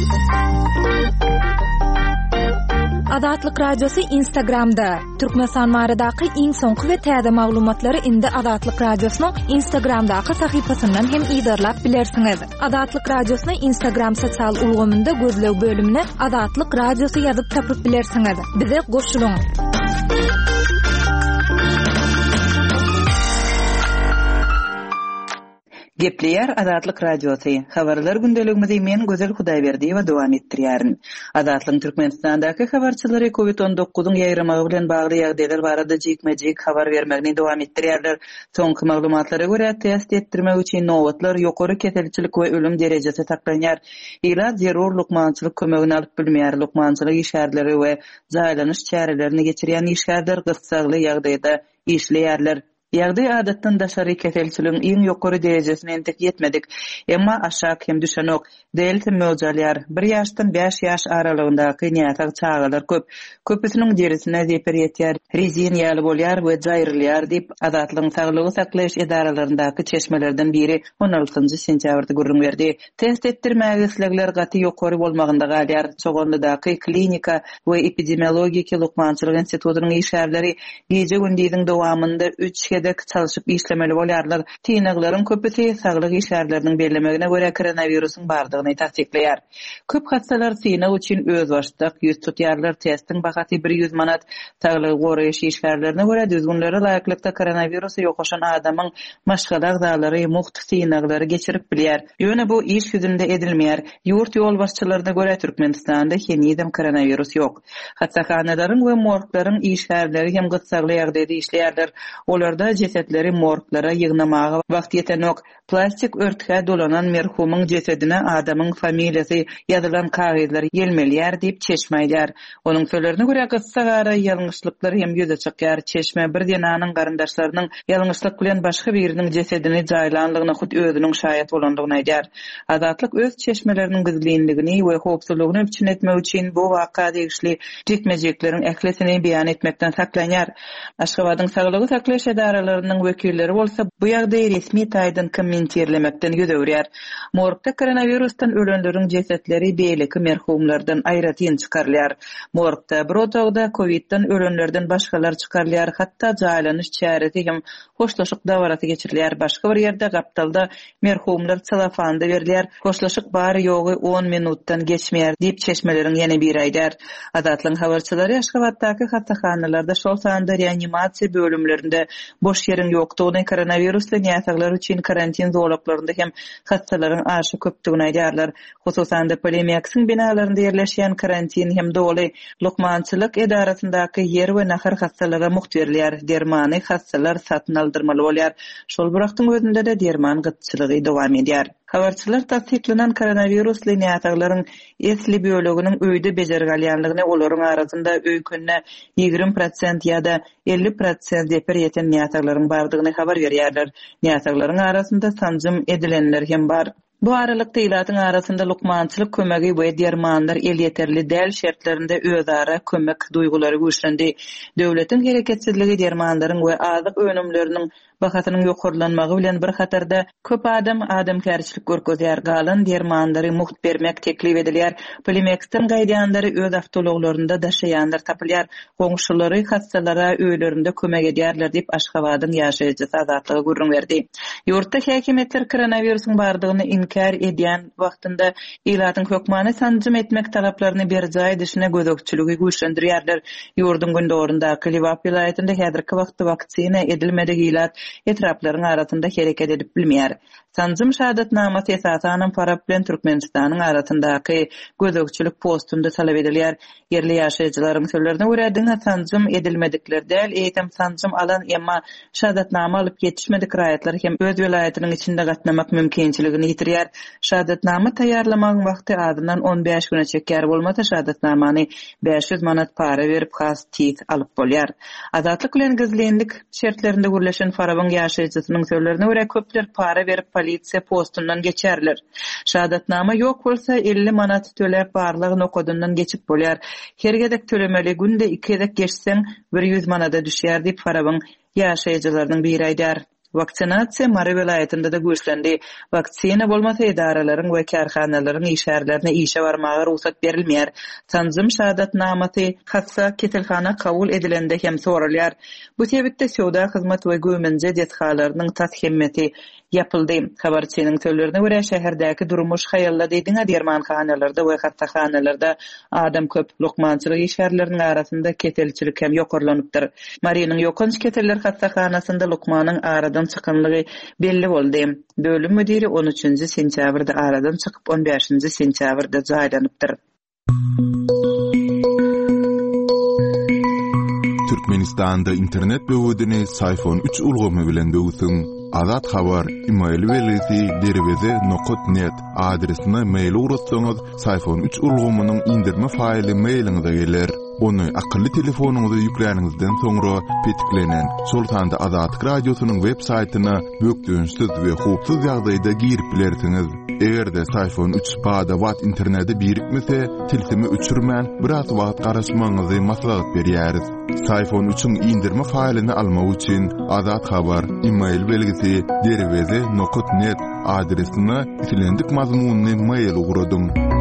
Azatlyk Radiosu Instagramda. Türkmenistan baradaky iň soňky we täze maglumatlary indi Azatlyk Radiosynyň Instagramdaky sahypasyndan hem ýa-da bilersiňiz. Azatlyk Radiosynyň Instagram sosial ulgamynda gözlew bölümine Azatlyk Radiosu ýazyp tapyp bilersiňiz. Bize goşulyň. Gepleýär Azatlyk Radiosu. Habarlar gündeligimizi men Gözel Hudaýberdi we dowam etdirýärin. Azatlyk Türkmenistandaky habarçylary COVID-19-nyň ýaýramagy bilen bagly ýagdaýlar barada jekmejek habar bermegini dowam etdirýärler. Soňky maglumatlara görä test etdirmek üçin nowatlar ýokary keselçilik we ölüm derejesi taklanýar. Ýa-da zerur lukmançylyk kömegini alyp bilmeýär. Lukmançylyk işgärleri we jaýlanyş çärelerini geçirýän işgärler gysgaly ýagdaýda işleýärler. Ýagdaý adatdan daşary keselçiligiň iň ýokary derejesine entek ýetmedik. Emma aşak hem düşenok delta möjalýar. 1 ýaşdan 5 ýaş aralygyndaky ňatak çagalar köp. Köpüsiniň deresine zeper ýetýär, rezin ýaly bolýar we jaýrylýar diýip Azatlygyň saglygy saklaýyş edaralaryndäki çeşmelerden biri 16-njy sentýabrda gürrüň berdi. Test etdirmäge islegler gaty ýokary bolmagynda galýar. Çogonlydaky klinika we epidemiologiki lukmançylyk institutynyň işgärleri gece gündüziň dowamında 3 gedek çalışyp işlemeli bolýarlar. Tiýneglaryň köpüsi saglyk işgärleriniň bellemegine görä koronawirusyň bardygyny tasdikleýär. Köp hastalar tiýnek üçin öz başlyk ýüz tutýarlar. Testiň bahaty 100 manat. Saglyk goraýyş işgärlerine görä düzgünlere laýyklykda koronawirusy ýokaşan adamyň maşgalar dağlary muht tiýneglary geçirip bilýär. Ýöne bu iş ýüzünde edilmeýär. Ýurt ýol başçylaryna görä Türkmenistanda henüýem koronawirus ýok. Hastahanalaryň we morglaryň işgärleri hem gysgaly ýagdaýda işleýärler. Olarda cesetleri morglara ýygnamaga wagt ýetenok. Plastik örtge dolanan merhumyň cesedine adamyň familiýasy ýazylan kagyzlar gelmelýär diýip çeşmeýär. Onuň sözlerine görä gysgara ýalňyşlyklar hem ýüze çykýar. Çeşme bir denanyň garyndaşlarynyň ýalňyşlyk bilen başga biriniň cesedini jaýlanlygyna hut özüniň şaýat bolandygyny aýdýar. Azatlyk öz çeşmeleriniň gizlinligini we howpsuzlygyny üçin etmek üçin bu waka degişli jekmejekleriň ählesini beýan etmekden saklanýar. Aşgabatyň saglygy saklaýyş edaralarynyň wekilleri bolsa bu ýagdaý resmi taýdan kommentirlemekden ýödürýär. Morgda koronavirusdan ölenleriň cesetleri beýleki merhumlardan aýratyn çykarylýar. Morgda bir otagda COVID-dan ölenlerden başgalar çykarylýar, hatda jaýlanyş çäresi hem hoşlaşyk dawaraty geçirilýär. Başga bir ýerde gapdalda merhumlar çalafanda berilýär. Hoşlaşyk bary ýogy 10 minutdan geçmeýär diýip çeşmeleriň ýene bir aýdar. Azatlyň habarçylary Aşgabatdaky hastahanalarda şol sanda reanimasiýa bölümlerinde boş ýeriň ýokdugyny, koronavirusly ýataglar üçin karantin zolaklarynda hem hastalaryň aşy köpdigini aýdýarlar. Hususan da Polemyaksyn binalarynda ýerleşýän karantin hem doly lukmançylyk edarasyndaky ýer we nahar hastalara muht berilýär. Dermany hastalar satyn aldyrmaly bolýar. Şol wagtyň özünde de derman gytçylygy dowam edýär. Habarçylar tasdiklanan koronavirusly ýataglaryň esli böleginiň öýde bejergalýanlygyny, olaryň arasynda öýkünne 20% ýa-da 50% zeper ýeten ýataglaryň bardygyny habar berýärler. Ýataglaryň arasynda sanjym edilenler hem bar. Bu aralykda ýylatyň arasynda lukmançylyk kömegi we dermanlar el ýeterli däl şertlerinde özara kömek duýgulary güýçlendi. Döwletiň hereketsizligi dermanlaryň we azyk önümleriniň bahatynyň ýokarlanmagy bilen bir hatarda köp adam kärçilik görkezýär. Galan dermanlary muht bermek teklip edilýär. Polemyaksyn gaýdanlary öz awtologlarynda daşaýanlar tapylýar. Goňşulary hastalara öýlerinde kömek edýärler diýip Aşgabatyň ýaşaýjysy Azatlyga gürrüň berdi. Ýurtda häkimetler koronawirusyň bardygyny inkar edýän wagtynda ýylatyň hökmany sanjym etmek talaplaryny berjaý dişine gözekçiligi güýçlendirýärler. Ýurdun gündorundaky Liwap vilayetinde häzirki wagtda waksina edilmedik ýylat etraplaryň arasynda hereket edip bilmeýär. Sanjym şahadatnama esasanyň para bilen Türkmenistanyň arasyndaky gözekçilik postunda talap edilýär. Yerli ýaşaýjylaryň sözlerine görä diňe sanjym edilmedikler däl, eýtem sanjym alan emma şahadatnama alyp ýetişmedik raýatlar hem öz vilayatynyň içinde gatnamak mümkinçiligini ýitirýär. Şahadatnama taýýarlamagyň wagty adydan 15 güne çekýär bolmasa şahadatnamany 500 manat para berip has tiýik alyp bolýar. Azatlyk bilen gizlenlik şertlerinde gürleşen Farabyň ýaşaýjysynyň sözlerine görä köpler para berip polisiýa postundan geçerler. Şahadatnama ýok bolsa 50 manat töläp barlygyny okudundan geçip bolýar. Her gedek tölemeli günde 2 gedek geçseň 100 manada düşýär diýip Farabyň ýaşaýjylarynyň biri aýdar. Vaksinasiya Mara vilayetinde de güçlendi. Vaksina bolmasa idaralaryň we karhanalaryň işärlerine işe barmagy ruhsat berilmeýär. Tanzym şahadatnamaty hassa ketelhana kabul edilende hem soralýar. Bu sebäpde Söwda hyzmat we gömünje detgalarynyň tathemmeti yapyldy. Habarçynyň sözlerine görä şäherdäki durmuş haýalla diýdiňe dermanhanalarda we hattahanalarda adam köp lokmançylyk işärleriniň arasynda ketelçilik hem ýokarlanypdyr. Mariýanyň ýokanç keteller hattahanasynda lokmanyň aradan çykynlygy belli boldy. Bölüm müdiri 13-nji sentýabrda aradan çykyp 15-nji sentýabrda jaýlanypdyr. Türkmenistanda internet böwedini iPhone 3 ulgamy bilen böwüsün. Azat habar email welisi derweze.net adresine mail uğratsanız iPhone 3 ulgamynyň indirme faýly mailiňize geler. Onu akıllı telefonuňyza ýükläňizden soňra petiklenen Sultanda Azat radiosynyň web saýtyna bökdüňsiz we hupsuz ýagdaýda girip bilersiňiz. Egerde iPhone 3 bada wat interneti birikmese, tilsimi öçürmän biraz wagt garaşmaňyzy maslahat berýäris. iPhone 3'ün indirme faýlyny almak üçin Azat habar email belgisi derweze.net adresine itilendik mazmuny mail uğradyň.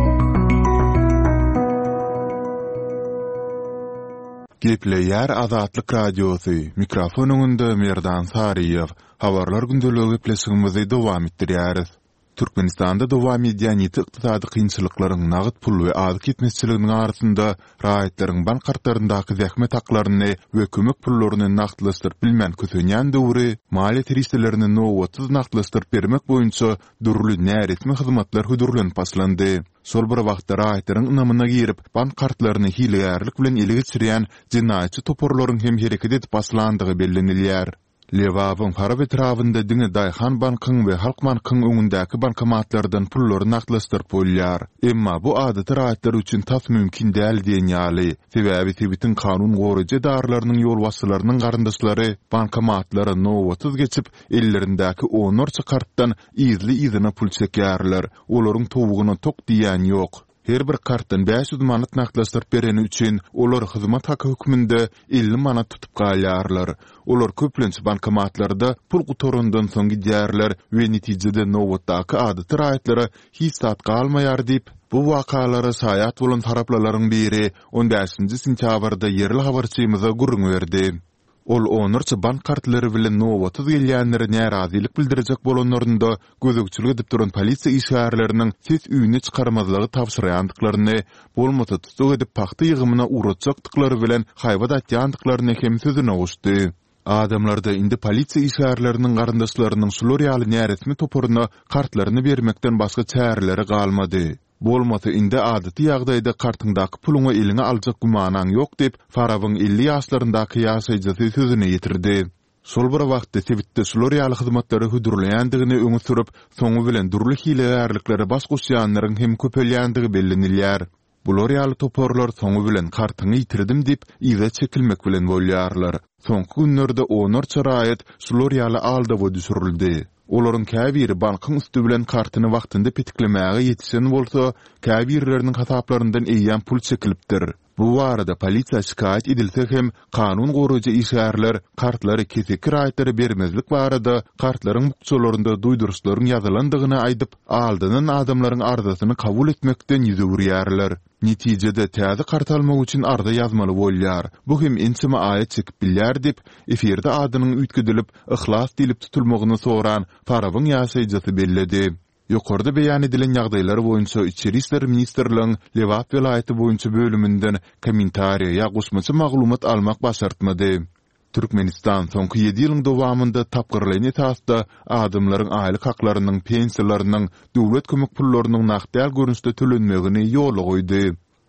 Gepleýär Azatlyk radiosy. Mikrofonuňda Merdan Sariýew. Habarlar gündeligi pleşigimizi dowam etdirýäris. Türkmenistanda dowam edýän ýetdi kynçylyklaryň nagyt pul we azyk gitmesçiliginiň arasynda raýatlaryň bank kartlaryndaky zähmet haklaryny we kömek pullaryny nagtlaşdyryp bilmän kösenýän döwri maliýet riýislerini nowatsız nagtlaşdyryp bermek boýunça durly näresmi hyzmatlar hödürlenip başlandy. Sol bir wagtda raýatlaryň ynamyna girip bank kartlaryny hilegärlik bilen ele geçirýän jinaýatçy toporlaryň hem hereket edip başlandygy bellenilýär. Lewawın para betrawynda diňe Daýhan bankyň we Halk bankyň öňündäki bankomatlardan pullary nagtlaşdyryp bolýar. Emma bu adaty raýatlar üçin tas mümkin däl diýen ýaly. Sebäbi tebitin kanun goraja darlarynyň ýolbaşçylarynyň garyndaşlary bankomatlary nowatsız geçip ellerindäki 10 kartdan izli pul çekýärler. Olaryň tobugyna tok diýen ýok. Her bir kartdan 500 manat nagtlaşdyryp bereni üçin olar hyzmat haky hükmünde 50 manat tutup galýarlar. Olar köplenç bankomatlarda pul gutorundan soň gidýärler we netijede nowatdaky adaty raýatlara hiç tat galmaýar diýip bu wakalara saýat bolan taraplalaryň biri 15-nji sentýabrda yerli habarçymyza gurrun berdi. Ol onurça bank kartlary bilen nowatsız gelýänlere närazilik bildirjek bolanlarynda gözükçülük edip duran polisiýa işgärleriniň ses üýüne çykarmazlygy tapşyrýandyklaryny, bolmasa tutuk edip paxta ýygymyna uğratjakdyklary bilen haýbat atýandyklaryny hem sözüne goşdy. Adamlarda indi polisiýa işgärleriniň garyndaşlarynyň şular ýaly näresmi toporuna kartlaryny bermekden başga çäreleri galmady. Bolmasa indi adaty ýagdaýda kartyňdaky puluňy eline aljak gumanaň ýok diýip Farawyň 50 ýaşlaryndaky ýaşaýjy sözüne ýetirdi. Şol bir wagtda sebitde şular ýaly hyzmatlary hödürleýändigini öňe sürüp, soňu bilen durly hilegärliklere baş goşýanlaryň hem köpelýändigi bellenilýär. Bular ýaly toporlar soňu bilen kartyny ýitirdim diýip ýyga çekilmek bilen bolýarlar. Soňky günlerde onarça raýat şular ýaly alda we düşürildi. Olaryň käbiri bankyň üstü bilen kartyny wagtynda petiklemäge ýetişen bolsa, käbirleriniň hasaplaryndan eýýän pul çekilipdir. Bu arada polisiýa şikayet edilse hem kanun goraja işgärler kartlary keseki raýatlary bermezlik barada kartlaryň bukçalarynda duýduruşlaryň ýazylandygyny aýdyp, aldynan adamlaryň arzasyny kabul etmekden ýüze burýarlar. Netijede täze kart almak üçin arda ýazmaly bolýar. Bu hem ensime aýat çekip bilýär diýip efirde adynyň üýtgedilip, ihlas dilip tutulmagyny soran Farawyň ýaşaýjysy belledi. Ýokarda beýan edilen ýagdaýlar boýunça Içeri işler ministrligiň Lewap vilayaty boýunça bölüminden kommentariýa ýa goşmaça maglumat almak başartmady. Türkmenistan soňky 7 ýylyň dowamında tapgyrlygyny tasda adamlaryň aýlyk haklarynyň, pensiýalarynyň, döwlet kömek pullarynyň nagdal görünüşde tölenmegini ýola goýdy.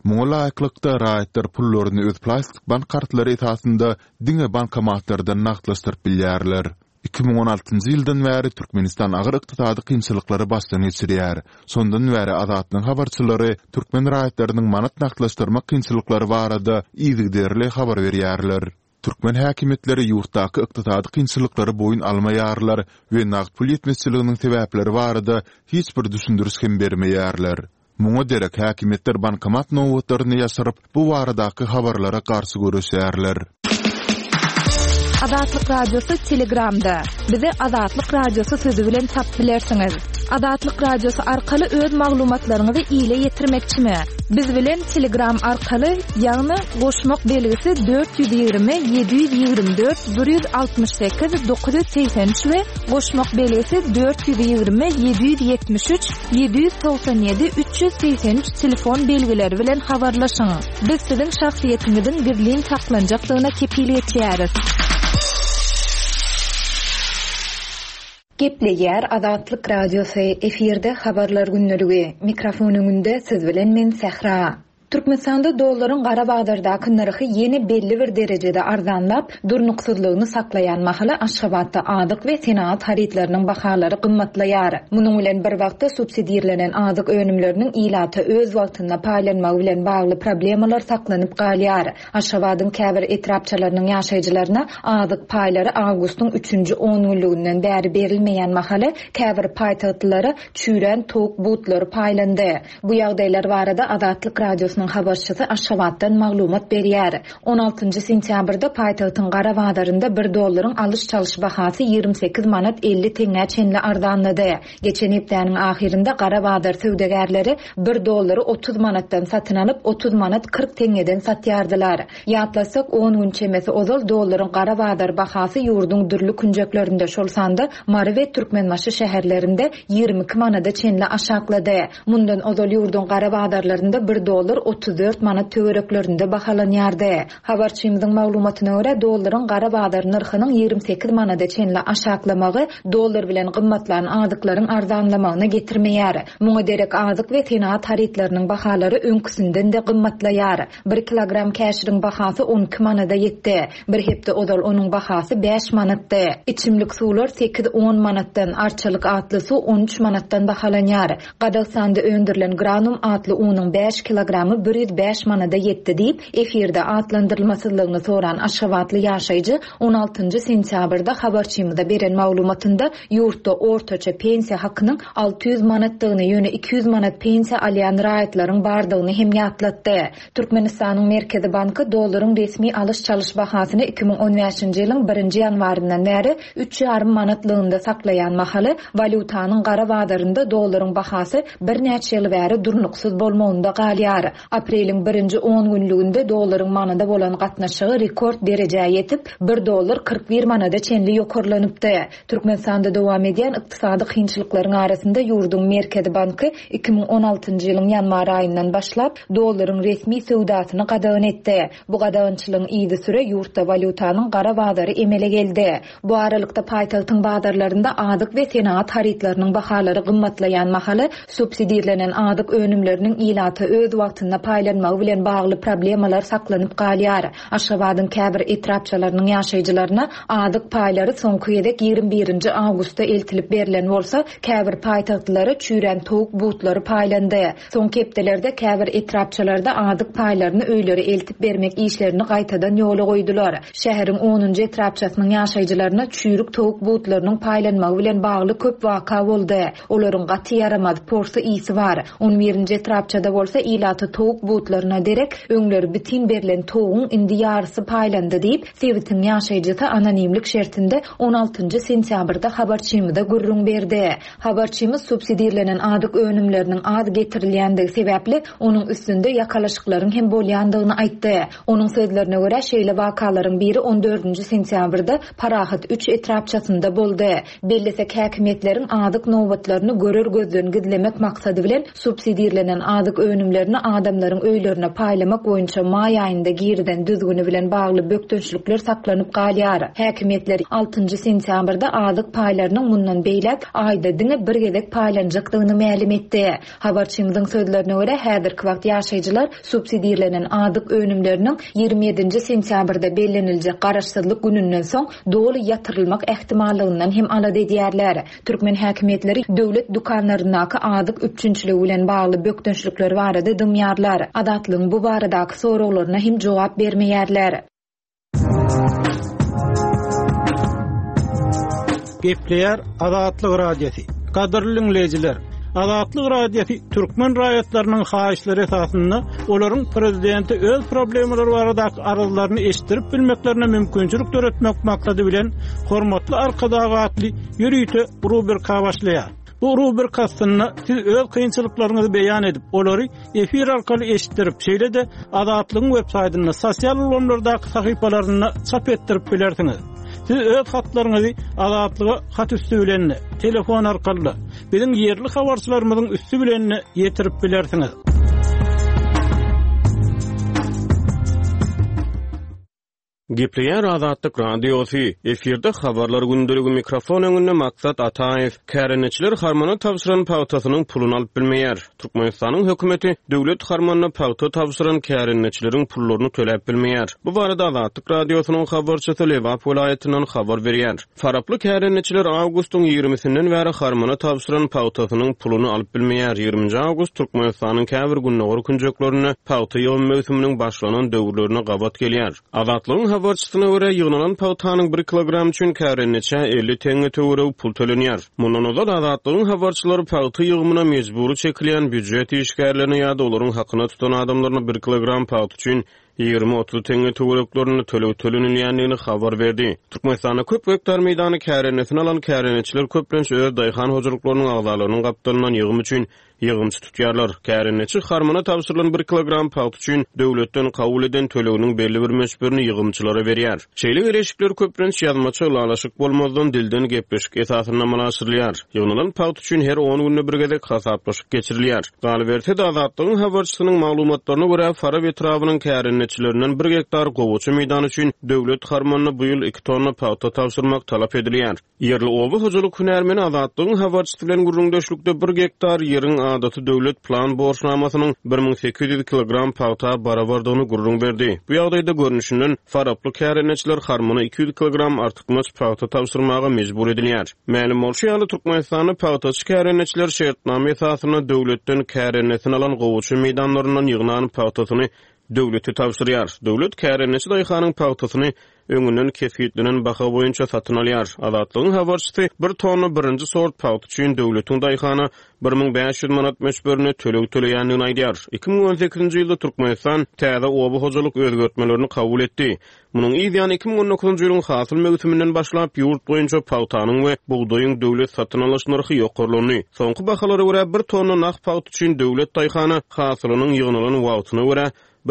Muňa raýatlar pullaryny öz plastik bank kartlary esasında diňe bankomatlardan nagtlaşdyryp bilýärler. 2016-njy ýyldan bäri Türkmenistan agyr ykdysady kynçylyklary başdan geçirýär. Sondan bäri Azatlyň habarçylary türkmen raýatlarynyň manat nagtlaşdyrmak kynçylyklary barada ýygyderli habar berýärler. Türkmen häkimetleri ýurtdaky ykdysady kynçylyklary boyun almaýarlar we nagt pul ýetmezçiliginiň sebäpleri barada hiç bir düşündürüş hem bermeýärler. Muňa derek häkimetler bankomat nowatlaryny ýaşyryp bu baradaky habarlara garşy görüşýärler. Adatlyk radiosu Telegramda. Bize Adatlyk radiosu sözü bilen tap bilersiniz. Adatlyk radiosu arkaly öz maglumatlaryňyzy ýyla ýetirmekçimi? Biz bilen Telegram arkaly ýagny goşmak belgisi 420 724 168 983 we goşmak belgisi 420 773 797 383 telefon belgileri bilen habarlaşyň. Biz siziň şahsiýetiňizin birliğin saklanjaklygına kepilik etýäris. Gepleýär Adatlyk radiosu efirde habarlar günneligi. Mikrofon öňünde siz bilen men Sehra. Türkmenistanda dollaryň gara bagdardaky narhy ýeni belli bir derejede arzanlap, durnuksuzlygyny saklayan mahala Aşgabatda adyk we senaat haritlarynyň bahalary gymmatlaýar. Munyň bilen bir wagtda subsidiýalenen adyk önümleriniň ilaty öz wagtynda paýlanmagy bilen bagly problemalar saklanyp galýar. Aşgabatyň käbir etrapçylarynyň ýaşaýjylaryna adyk paýlary awgustyň 3-nji 10 günlüginden bäri berilmeýän mahala käbir paýtagtlary çüren tok butlary paýlandy. Bu ýagdaýlar barada Adatlyk radiosu habarçysy Aşgabatdan maglumat berýär. 16 sentýabrda paýtagtyň gara badarynda $1 alış çalış bahasy 28 manat 50 teňe çenli arzanlady. Geçen hepdäniň ahirinde gara badar söwdegärleri $1 30 manatdan satyn alyp 30 manat 40 teňeden satýardylar. Ýatlasak 10 gün çemesi ozal dollaryň gara badar bahasy ýurduň dürli künjeklerinde şolsanda Mary we Türkmenmaşy şäherlerinde 22 manada çenli aşaklady. Mundan ozal ýurduň gara badarlarynda $1 34 manat töwereklerinde bahalanýardy. Habarçymyzyň maglumatyna görä dollaryň gara badar narhynyň 28 manada çenli aşaklamagy dollar bilen gymmatlanan adyklaryň arzanlamagyna getirmeýär. Muňa derek adyk we senaat haritlarynyň bahalary öňküsinden de gymmatlaýar. 1 kilogram käşiriň bahasy 12 manada ýetdi. Bir hepde odal onuň bahasy 5 manatdy. İçimlik suwlar 8-10 manatdan, arçalyk atly su 13 manatdan bahalanýar. Gadagsanda öndürilen granum atly unyň 5 kilogramy 105 manada ýetdi diýip efirde atlandyrylmasynlygyny soran Aşgabatly ýaşaýjy 16 sentýabrda habarçymyza beren maglumatynda ýurtda ortaça pensiýa hakynyň 600 manatdygyny ýöne 200 manat pensiýa alýan raýatlaryň bardygyny hem ýatlatdy. Türkmenistanyň Merkezi Banky dollaryň resmi alış çalış bahasyny 2015-nji ýylyň 1-nji ýanwaryndan bäri 3,5 manatlygynda saklayan mahaly valutanyň gara badarynda dollaryň bahasy bir näçe ýyl bäri durnuksuz bolmagynda galýar. Apreliň 1-nji 10 günlüginde dollaryň manada bolan gatnaşygy rekord derejäge ýetip $1 41 manada çenli ýokarlanypdy. Türkmenistanda dowam edýän ykdysady kynçylyklaryň arasynda ýurduň Merkezi Banky 2016-njy ýylyň ýanwar aýyndan başlap dollaryň resmi söwdasyny gadagan etdi. Bu gadagançylygyň ýygy süre ýurtda valutanyň gara badary emele geldi. Bu aralykda paýtagtyň badarlarynda adyk we senaat haritlarynyň bahalary gymmatlaýan mahaly subsidiýalenen adyk önümleriniň ilaty öz wagtynda paýlanmagy bilen bagly problemalar saklanyp galýar. Aşgabatyň käbir etrapçylarynyň ýaşaýjylaryna adyk paýlary soňky ýedek 21 awgustda eltilip berilen bolsa, käbir paýtagtlary çüren tok butlary paýlandy. Soňky hepdelerde käbir etrapçylarda adyk paýlaryny öýleri eltip bermek işlerini gaýtadan ýola goýdular. Şäheriň 10-njy etrapçysynyň ýaşaýjylaryna çürük tok butlarynyň paýlanmagy bilen bagly köp waka boldy. Olaryň gaty yaramady porsu ýysi bar. 11-nji etrapçyda bolsa ilaty tok butlaryna derek öňleri bitin berilen toğun indi ýarysy paýlandy diýip Sewitin ýaşaýjysy anonimlik şertinde 16 sentýabrda habarçymyza gurrun berdi. Habarçymyz subsidiýalenen adyk önümleriniň az getirilýändigi sebäpli onuň üstünde ýakalaşyklaryň hem bolýandygyny aýtdy. Onuň sözlerine görä şeýle wakalaryň biri 14 sentýabrda Parahat 3 etrapçysynda boldy. Bellesek häkimetleriň adyk nobatlaryny görer gözden gizlemek maksady bilen subsidiýalenen adyk önümlerini adamlaryň öýlerine paýlamak boýunça may aýynda girden düzgüni bilen bagly bökdönçlükler saklanyp galýar. Häkimetler 6 sentýabrda adyk paýlarynyň mundan beýlek aýda diňe bir gezek paýlanjakdygyny ma'lum etdi. Habarçymyzyň sözlerine görä häzirki wagt ýaşaýjylar subsidiýalenen adyk önümleriniň 27 sentýabrda bellenilje garaşsyzlyk gününden soň doly ýatyrylmak ähtimallygynyň hem alady edýärler. Türkmen häkimetleri döwlet dukanlarynaky adyk üçünçüligi bilen bagly bökdönçlükler barada dymýarlar. Adatlyň bu baradaky soraglaryna hem jogap bermeýärler. Gepleýär Adatlyk radiosu. Kadrly dinleýijiler, Azatlyk radiosu türkmen raýatlarynyň haýyşlary esasynda olaryň prezidenti öz problemleri barada aralarını eşittirip bilmeklerine mümkünçilik töretmek maksady bilen hormatly arkadaşly ýürüýte rubrika başlaýar. Bu rubrikasynda siz öz kynçylyklaryňyzy beýan edip, olary efir arkaly eşitdirip, şeýle de Azatlygyň web saýtyna, sosial ulanlardaky sahypalaryna çap etdirip bilersiňiz. Siz öz hatlaryňyzy Azatlyga hat üstü bilen, telefon arkaly, bizim yerli habarçylarymyzyň üstü bilen ýetirip bilersiňiz. Gepleýär Azatlyk radiosu efirde habarlar gündeligi mikrofon öňünde maksat Ataev kärençiler harmony tapşyran pawtasynyň pulunu alyp bilmeýär. Türkmenistanyň hökümeti döwlet harmonyna pawta tapşyran kärençileriň pullaryny töläp bilmeýär. Bu barada Azatlyk radiosynyň habarçysy Lewap welaýatynyň habar berýär. Faraply kärençiler awgustyň 20-sinden bäri harmony tapşyran pawtasynyň pulunu alyp bilmeýär. 20 awgust Türkmenistanyň käbir günleri künjeklerini pawta ýol mövsüminiň başlanan döwürlerine gabat gelýär. Azatlygyň habarçysyna görä ýygnalan pawtanyň 1 kilogram üçin kärençe 50 teňe töwere pul tölenýär. Mundan ozal Azatlygyň habarçylary pawta ýygymyna mejburi çekilýän büdjet işgärlerini ýa-da olaryň hakyna tutan adamlaryna 1 kilogram pawt üçin 20-30 teňe töwereklerini tölenilýändigini habar berdi. Türkmenistanda köp hektar meýdany kärençesine alan kärençiler köplenç öz daýhan hojuluklarynyň agzalarynyň gapdalynan ýygym üçin ýygymçy tutýarlar. Kärençi harmona tapşyrylan 1 kilogram pawt üçin döwletden kabul eden töleginiň belli bir meşberini ýygymçylara berýär. Şeýle ereşikler köplenç ýazmaça ulalaşyk bolmazdan dilden gepleşik esasyna malaşdyrylýar. Ýygnalan pawt üçin her 10 günde bir gezek hasaplaşyk geçirilýär. Galiberte de Azatlygyň habarçysynyň maglumatlaryna görä Farab etrawynyň kärençilerinden 1 hektar gowuçy meýdan üçin döwlet harmonyna bu ýyl 2 tonna pawta tapşyrmak talap edilýär. Yerli owy hojalyk hünärmeni Azatlygyň habarçysy bilen gurrundaşlykda 1 hektar ýeriň adaty döwlet plan borçnamasynyň 1800 kilogram pawta barabardygyny gurrun berdi. Bu ýagdaýda görnüşinden faraply kärençiler harmony 200 kilogram artykmaz pawta tapşyrmaga mejbur edilýär. Mälim bolşýaly Türkmenistanyň pawtaçy kärençiler şertname esasyna döwletden kärençesini alan gowuçy meýdanlaryndan ýygnan pawtasyny döwleti tapşyrýar. Döwlet kärençi daýhanyň pawtasyny öňünden kefitlenen baha boýunça satyn alýar. Azatlygyň habarçysy 1 tonna birinji sort pawt üçin döwletiň daýhany 1500 manat meşberini töleýändigini aýdýar. 2018-nji ýylda Türkmenistan täze oby hojalyk özgertmelerini kabul etdi. Munyň ýa-da 2019-njy ýylyň hasyl mewsüminden başlap ýurt boýunça pawtanyň we buğdaýyň döwlet satyn alyş narhy ýokurlyny. Soňky bahalary görä 1 tonna nak pawt üçin döwlet daýhany hasylynyň ýygnalan wagtyna görä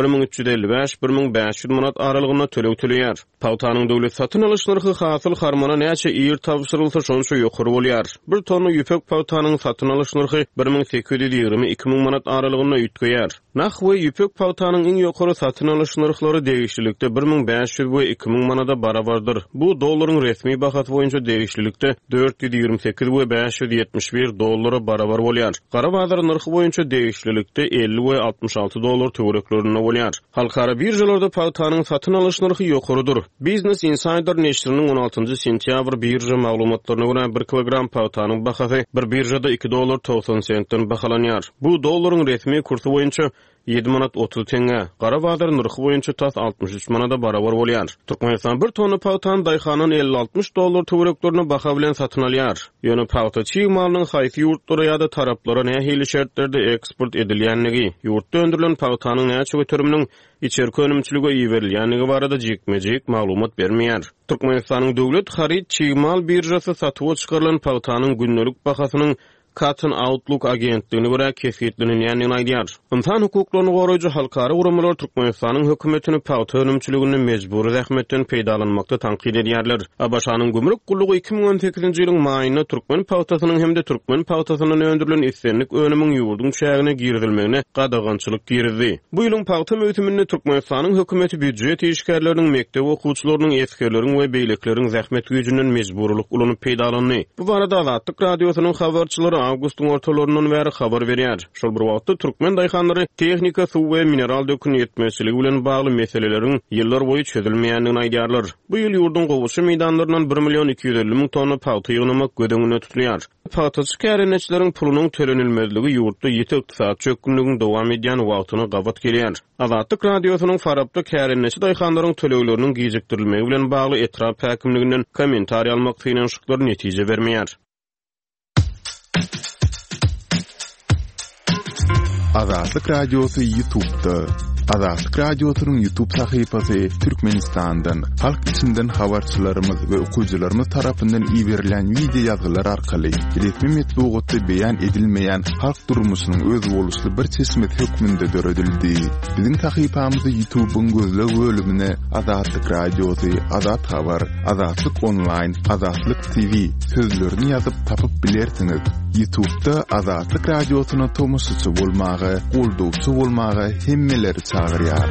1355-1500 manat aralygyna töleýär. Pawtanyň döwlet satyn alyş narhy hasyl harmona näçe ýer tapşyrylsa şonça ýokary bolýar. 1 tonna ýüpek pawtanyň satyn alyş narhy 1820-2000 manat aralygyna ýetýär. Nak we ýüpek pawtanyň iň ýokary satyn alyş narhlary degişlilikde 1500 we 2000 manada barabardyr. Bu dollaryň resmi bahasy boýunça degişlilikde 428 we 571 dollara barabar bolýar. Gara bazar narhy boýunça degişlilikde 50 we 66 dollar töwereklerine bolýar. Halkara birjalarda pawtanyň satyn alyş narhy ýokarydyr. Business Insider neşriniň 16 sentýabr birja maglumatlaryna görä 1 kilogram pawtanyň bahasy bir birjada 2 dollar 90 sentden bahalanýar. Bu dollaryň resmi kursy boýunça 7 manat 30 teňe. Gara bazar narhy boýunça tas 63 manada barabar bolýar. Türkmenistan 1 tonna pawtany daýhanyň 50-60 dollar töwereklerine baha bilen satyn alýar. Ýöne pawtaçy malynyň haýsy ýurtlara ýa-da taraplara nähili şertlerde eksport edilýänligi, ýurtda öndürilen pawtanyň näçe götürüminiň içerki önümçülüge ýeberilýänligi barada jekmejek maglumat bermeýär. Türkmenistanyň döwlet harit çymal birjasy satyp çykarylan pawtanyň günnelik bahasynyň Cotton Outlook agentligine görä kefitlenýändigini aýdýar. İnsan hukuklaryny goraýjy halkara guramalar Türkmenistanyň hökümetini pawta önümçiligini mejburi zähmetden peýdalanmakda tanqid edýärler. Abaşanyň gümrük gullugy 2018-nji ýylyň maýyna türkmen pawtasynyň hemde türkmen pawtasynyň öndürilen islenlik önümiň ýurdun şäherine girilmegine gadagançylyk girdi. Bu ýylyň pawta mewsüminde Türkmenistanyň hökümeti büdjet işgärleriniň mekdep okuwçylarynyň eskerleriň we beýlekleriň zähmet güýjünden mejburlyk ulanyp peýdalandy. Bu barada Azatlyk radiosynyň habarçylary awgustyň ortalaryndan bäri habar berýär. Şol bir wagtda türkmen daýhanlary tehnika, suw we mineral dökün ýetmeçiligi bilen bagly meseleleriň ýyllar boýy çözülmeýändigini aýdýarlar. Bu ýyl ýurdun gowuşy meýdanlarynyň 1.250.000 tonna pawta ýygnamak gödegine tutulýar. Pawtaçy kärençileriň pulunyň tölenilmezligi ýurtda ýeti ykdysat çökümlüginiň dowam edýän wagtyna gabat gelýär. Azatlyk radiosynyň Farabda kärençi daýhanlaryň töleýleriniň gijekdirilmegi bilen bagly etrap häkimliginden kommentariýa almak synanşyklar netije bermeýär. Azatlyk Radiosu YouTube'da. Azatlyk Radiosu'nun YouTube sahypasy Türkmenistan'dan, halk içinden habarçylarymyz we okuwçylarymyz tarapyndan ýiberilen video ýazgylar arkaly resmi metbuatda beýan edilmeýän halk durmuşynyň öz boluşly bir çeşmet hökmünde döredildi. Biziň sahypamyzy YouTube'un gözleg bölümine Azatlyk Radiosu, Azat Habar, Azatlyk Online, Azatlyk TV sözlerini ýazyp tapyp bilersiňiz. YouTube'da Azatlyk Radiosu'na tomusçy bolmagy, goldowçy bolmagy hemmeleri çağırýar.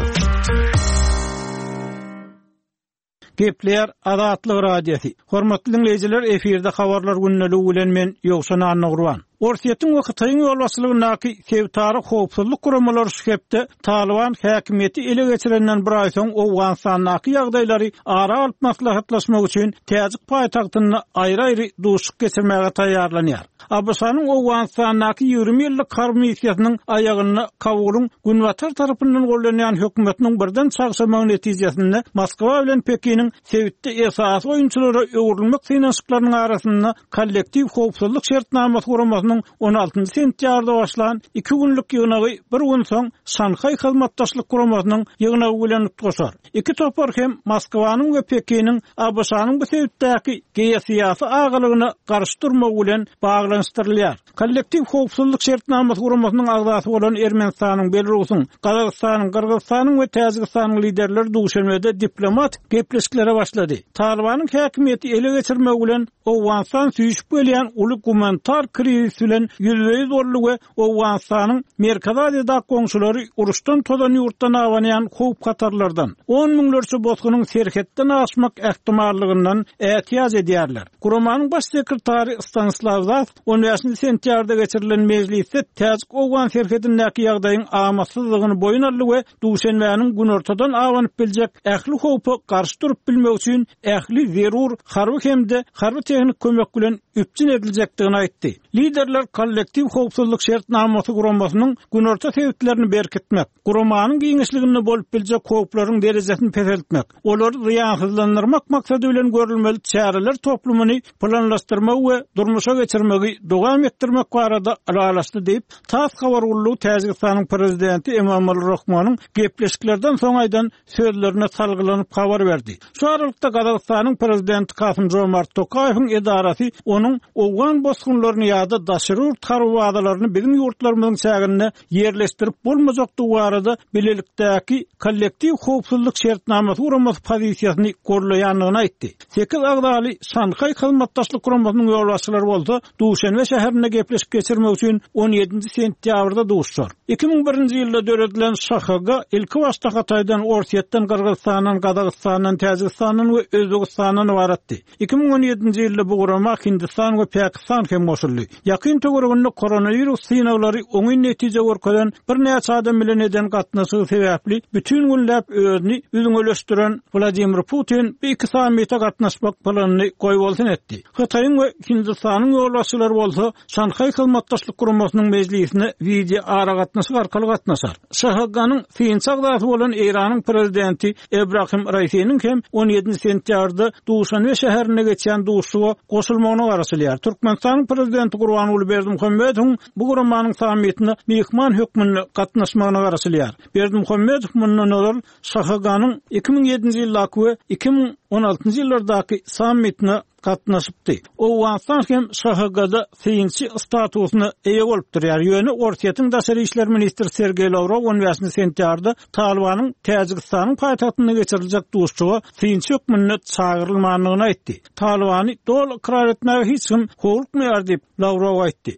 Gepler Azatlyk Radiosu. Hormatly dinleyijiler, efirde habarlar günneligi bilen men Ýogşan Annagurban. Orsiýetiň we Hytaýyň ýolbaşçylygynaky Kewtary howpsuzlyk guramalary şühepde Taliban häkimiýeti ele geçirenden bir ay soň Awganistanyň ýagdaýlary ara alyp maslahatlaşmak üçin täzik paýtagtyny aýry-aýry duşuk geçirmäge taýýarlanýar. Abşanyň Awganistanyň 20 ýyllyk harby missiýasynyň aýagyny Kabulyň Günwatar tarapyndan gollanýan hökümetiniň birden çagşamagy netijesinde Moskwa bilen Pekiniň Sewitde esas oýunçylary öwrülmek synanyşyklarynyň arasynda kollektiw howpsuzlyk şertnamasy guramasynyň 16 sentýarda başlan 2 günlük ýygynagy bir gün soň Şanhay hyzmatdaşlyk guramasynyň ýygynagy bilen goşar. Iki topar hem Moskwanyň we Pekiniň Abşanyň bu Sewitdäki geýsiýasy agalygyny garşdyrmak bilen baglanşdyrylýar. Kollektiw howpsuzlyk şertnamasy guramasynyň agdasy bolan Ermenistanyň, Belarusyň, Gazagystanyň, Kyrgyzstanyň we Täjikistanyň liderleri duşanmada diplomat gepleşiklere başlady. Talibanyň häkimiýeti ele geçirmek bilen Awganistan süýüşip gelýän uly gumanitar kriz bilen ýüzbeýiz bolýar we Awganistanyň Merkez Aziýada goňşulary uruşdan todan ýurtdan awanýan howp katarlardan 10 miňlerçe bozgunyň serhetden aşmak ähtimallygyndan ätiýaz edýärler. Guramanyň baş sekretary Stanislav Zaf 15 sentýarda geçirilen mejlisde täzik Awgan serhetindäki ýagdaýyň amasyzlygyny boyun aldy we duşanmanyň gün ortadan awanyp biljek ähli howpy garşy durup bilmek üçin ähli zerur harby hemde harby tehnik kömek bilen üpçün ediljekdigini aýtdy. Liderler kollektiw howpsuzlyk şertnamasy guramasynyň gün orta sebäplerini berkitmek, guramanyň giňişligini bolup biljek howplaryň derejesini peseltmek, olary ýaňsyzlandyrmak maksady bilen görülmeli çäreler toplumyny planlaşdyrmak we durmuşa geçirmegi dowam etdirmek barada aralaşdy diýip TASS habar ullugy Täjikistanyň prezidenti Emomali Rahmonyň gepleşiklerden soň aýdan sözlerine salgylanyp habar berdi. Şu aralykda Gazagystanyň prezidenti Kasym-Jomart Tokaýewiň edarasy onun Awgan bosgunlaryny ýa-da daşyryr tarby adalaryny bizim ýurtlarymyzyň çägine ýerleşdirip bolmajak duwarada bilelikdäki kollektiw howpsuzlyk şertnamasy guramasy pozisiýasyny gorlaýanlygyny aýtdy. 8 agdaly Şanhay hyzmatdaşlyk guramasynyň ýolbaşçylary bolsa, Duşanbe şäherine gepleşip geçirmek üçin 17 sentýabrda duşar. 2001-nji ýylda döredilen şahaga ilki başda Hataýdan, Orsiýetden, Kyrgyzstanyň, Gazagystanyň, Täjikistanyň we Özbegistanyň baratdy. 2017-nji ýylda bu gurama Hindistan we Pakistan hem goşuldy. Ýakyn töwereginde koronavirus synaglary oňy netije görkezden bir näçe adam bilen eden gatnaşygy sebäpli bütün günläp özüni üzüňeleşdiren Vladimir Putin bir iki sammitde gatnaşmak planyny goýbolsun etdi. Hataýyň we Hindistanyň ýolbaşçylary bolsa Şanhay hyzmatdaşlyk guramasynyň mejlisine video ara gatnaşyk arkaly gatnaşar. Şahaganyň fiýinçi agdasy bolan Iranyň prezidenti Ebrahim Raisiň hem 17 sentýarda Duşanbe şäherine geçýän duşuga goşulmagyny garaşylýar. Türkmenistanyň prezidenti Gurbanuly Berdimuhammedow bu guramanyň sammitine mehman hökmünde gatnaşmagyna garaşylýar. Berdimuhammedow mundan öňür Şahaganyň 2007-nji ýyldaky we 2016-njy ýyllardaky sammitine gatnaşypdy. Awganistan hem Şahagada fiýinçi statusyny eýe bolup durýar. Ýöne Orsiýetiň daşary işler ministri Sergey Lavrov 15 sentýarda Talibanyň Täjikistanyň paýtagtyna geçiriljek duşçuga fiýinçi hökmüne çağırylmagyny aýtdy. Talibany dol ikrar etmäge hiç kim howlukmaýar diýip Lavrov aýtdy.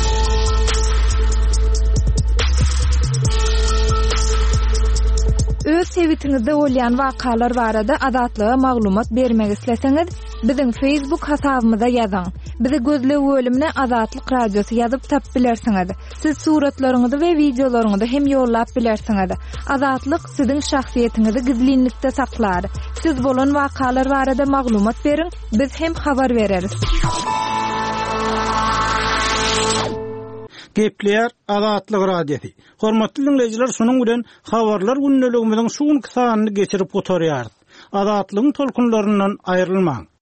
Öz sewitingizde bolýan wakalar barada adatlyga maglumat bermek isleseňiz, biziň Facebook hasabymyza ýazyň. Bizi gözleg bölümine Azatlyk Radiosu ýazyp tapyp bilersiňiz. Siz suratlaryňyzy we videolaryňyzy hem ýollap bilersiňiz. Azatlyk siziň şahsiýetiňizi gizlinlikde saklar. Siz bolan wakalar barada maglumat beriň, biz hem habar bereriz. Gepler Azatlyk Radiosu. Hormatly dinleyijiler, şonuň bilen habarlar günneligimiziň şuň kysanyny geçirip oturýar. Azatlygyň tolkunlaryndan aýrylmaň.